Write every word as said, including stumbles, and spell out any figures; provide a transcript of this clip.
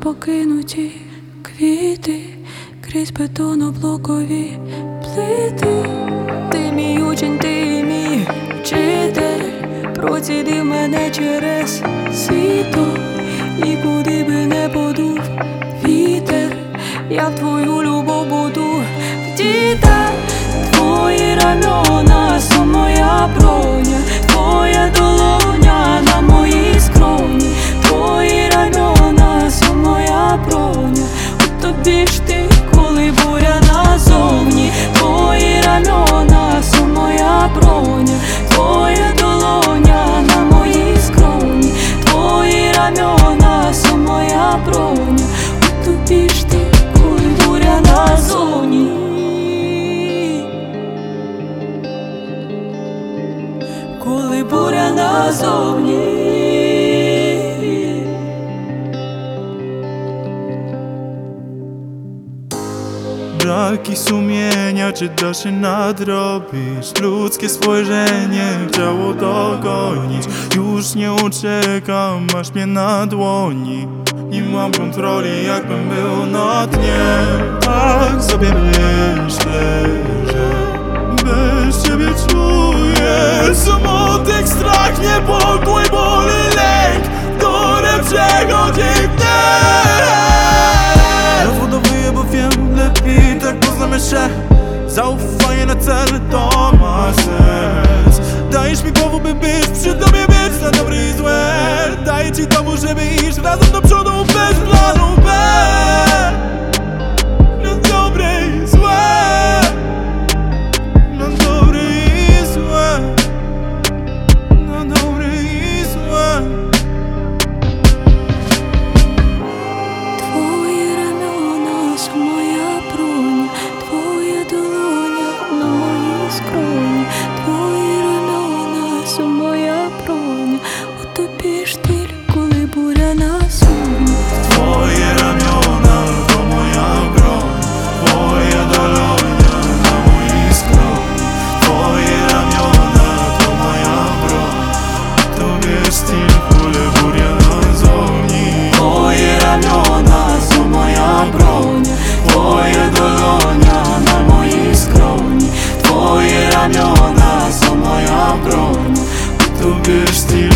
покинуті квіти, крізь бетоноблокові плити. Ти мій учень, ти мій вчитель, процідив мене через сіто. І куди би не подув вітер, я в твою любов буду вдіта. Твої рамена – со моя броня, твоя долоня на моїй скроні. Твої рамена – со моя броня, у тобі ж ти, коли буря назовні. Твої рамена – со моя броня, твоя долоня на моїй скроні. Твої рамена – со моя броня, у тобі ж ти, коли буря назовні. Коли буря назовні. Braki sumienia, czy da się nadrobić? Ludzkie spojrzenie chciało dogonić. Już nie uciekam, masz mnie na dłoni. Nie mam kontroli, jakbym był na dnie. Tak sobie myślę, że bez ciebie czuję smutek, strach, niepokój, ból i lęk, które przechodzi gniew. Rozładowuję, bo wiem lepiej, tak poznamy się. Zaufanie na cel to ma sens. Dajesz mi powód, by być przy tobie, być na dobre i złe. Daję ci dowód, żeby iść razem do przodu bez planu B. Na dobre i złe, na dobre i złe, na dobre i złe. Твої рамена – со моя броня, твоя долоня на моїй скроні. Твої рамена – со моя броня, у тобі ж ти, коли буря назовні. Twoje ramiona to moja broń, twoja dolonia na mojej skroni. Twoje ramiona to moja broń, tobie styl, kule burja nazowni. Twoje ramiona – so moja bronia, twoja dolonia na mojej skroni. Twoje ramiona – so moja bronia, Tobie styl,